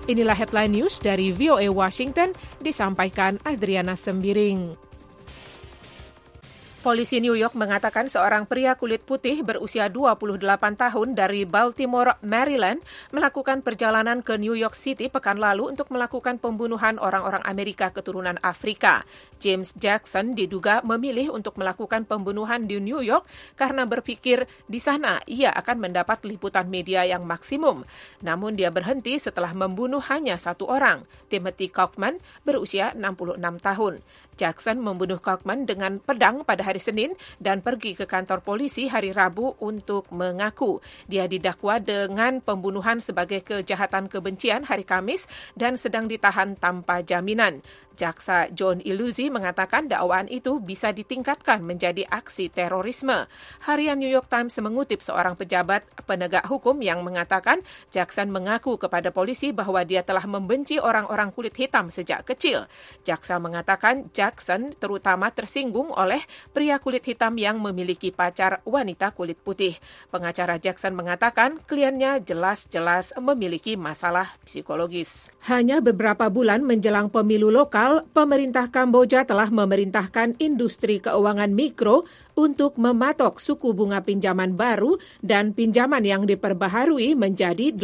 Inilah headline news dari VOA Washington, disampaikan Adriana Sembiring. Polisi New York mengatakan seorang pria kulit putih berusia 28 tahun dari Baltimore, Maryland, melakukan perjalanan ke New York City pekan lalu untuk melakukan pembunuhan orang-orang Amerika keturunan Afrika. James Jackson diduga memilih untuk melakukan pembunuhan di New York karena berpikir di sana ia akan mendapat liputan media yang maksimum. Namun dia berhenti setelah membunuh hanya satu orang, Timothy Kaufman, berusia 66 tahun. Jackson membunuh Kaufman dengan pedang pada hari Senin dan pergi ke kantor polisi hari Rabu untuk mengaku. Dia didakwa dengan pembunuhan sebagai kejahatan kebencian hari Kamis dan sedang ditahan tanpa jaminan. Jaksa John Iluzzi mengatakan dakwaan itu bisa ditingkatkan menjadi aksi terorisme. Harian New York Times mengutip seorang pejabat penegak hukum yang mengatakan Jackson mengaku kepada polisi bahwa dia telah membenci orang-orang kulit hitam sejak kecil. Jaksa mengatakan Jackson terutama tersinggung oleh pria kulit hitam yang memiliki pacar wanita kulit putih. Pengacara Jackson mengatakan kliennya jelas-jelas memiliki masalah psikologis. Hanya beberapa bulan menjelang pemilu lokal, pemerintah Kamboja telah memerintahkan industri keuangan mikro untuk mematok suku bunga pinjaman baru dan pinjaman yang diperbaharui menjadi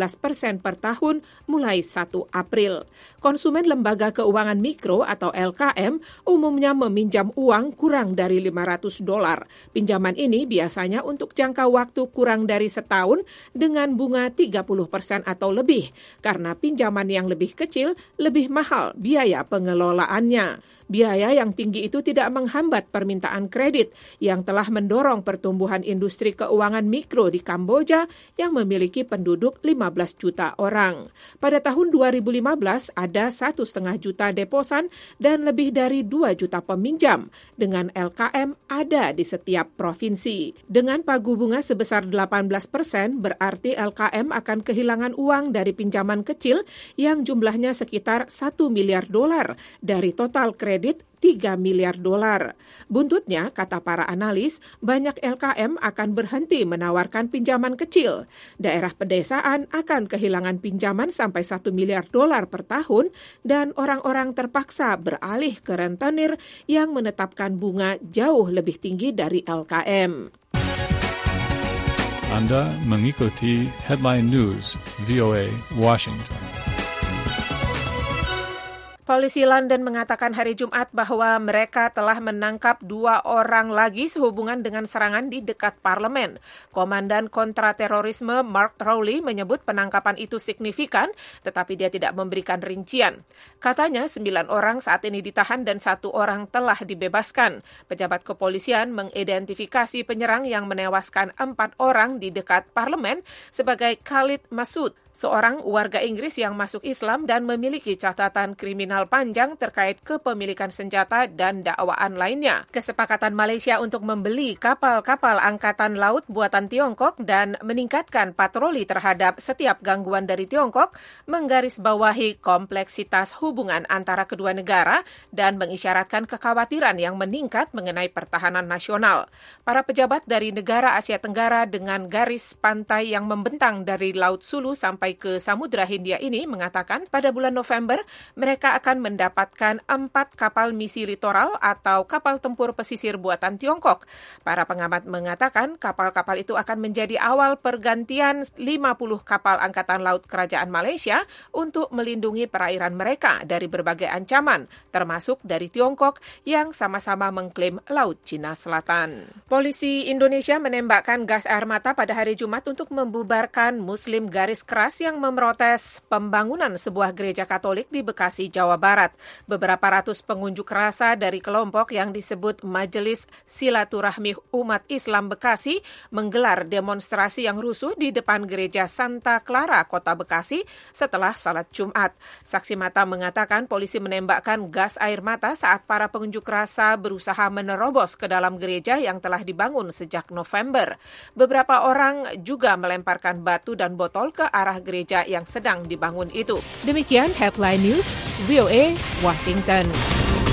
18% per tahun mulai 1 April. Konsumen lembaga keuangan mikro atau LKM umumnya meminjam uang kurang dari $500. Pinjaman ini biasanya untuk jangka waktu kurang dari setahun dengan bunga 30% atau lebih. Karena pinjaman yang lebih kecil, lebih mahal biaya pengelolaannya. Biaya yang tinggi itu tidak menghambat permintaan kredit yang telah mendorong pertumbuhan industri keuangan mikro di Kamboja yang memiliki penduduk 15 juta orang. Pada tahun 2015 ada 1,5 juta deposan dan lebih dari 2 juta peminjam dengan LKM ada di setiap provinsi. Dengan pagu bunga sebesar 18%, berarti LKM akan kehilangan uang dari pinjaman kecil yang jumlahnya sekitar $1 miliar dari total kredit $3 miliar. Buntutnya, kata para analis, banyak LKM akan berhenti menawarkan pinjaman kecil. Daerah pedesaan akan kehilangan pinjaman sampai $1 miliar per tahun dan orang-orang terpaksa beralih ke rentenir yang menetapkan bunga jauh lebih tinggi dari LKM. Anda mengikuti Headline News, VOA Washington. Polisi London mengatakan hari Jumat bahwa mereka telah menangkap 2 orang lagi sehubungan dengan serangan di dekat parlemen. Komandan kontraterorisme Mark Rowley menyebut penangkapan itu signifikan, tetapi dia tidak memberikan rincian. Katanya 9 orang saat ini ditahan dan 1 orang telah dibebaskan. Pejabat kepolisian mengidentifikasi penyerang yang menewaskan 4 orang di dekat parlemen sebagai Khalid Masood, seorang warga Inggris yang masuk Islam dan memiliki catatan kriminal panjang terkait kepemilikan senjata dan dakwaan lainnya. Kesepakatan Malaysia untuk membeli kapal-kapal angkatan laut buatan Tiongkok dan meningkatkan patroli terhadap setiap gangguan dari Tiongkok menggarisbawahi kompleksitas hubungan antara kedua negara dan mengisyaratkan kekhawatiran yang meningkat mengenai pertahanan nasional. Para pejabat dari negara Asia Tenggara dengan garis pantai yang membentang dari Laut Sulu sampai ke Samudra Hindia ini mengatakan pada bulan November mereka akan mendapatkan 4 kapal misi litoral atau kapal tempur pesisir buatan Tiongkok. Para pengamat mengatakan kapal-kapal itu akan menjadi awal pergantian 50 kapal angkatan laut kerajaan Malaysia untuk melindungi perairan mereka dari berbagai ancaman, termasuk dari Tiongkok yang sama-sama mengklaim Laut Cina Selatan. Polisi Indonesia menembakkan gas air mata pada hari Jumat untuk membubarkan Muslim garis keras yang memprotes pembangunan sebuah gereja Katolik di Bekasi, Jawa Barat. Beberapa ratus pengunjuk rasa dari kelompok yang disebut Majelis Silaturahmi Umat Islam Bekasi menggelar demonstrasi yang rusuh di depan gereja Santa Clara, Kota Bekasi setelah salat Jumat. Saksi mata mengatakan polisi menembakkan gas air mata saat para pengunjuk rasa berusaha menerobos ke dalam gereja yang telah dibangun sejak November. Beberapa orang juga melemparkan batu dan botol ke arah gereja yang sedang dibangun itu. Demikian Headline News, VOA Washington.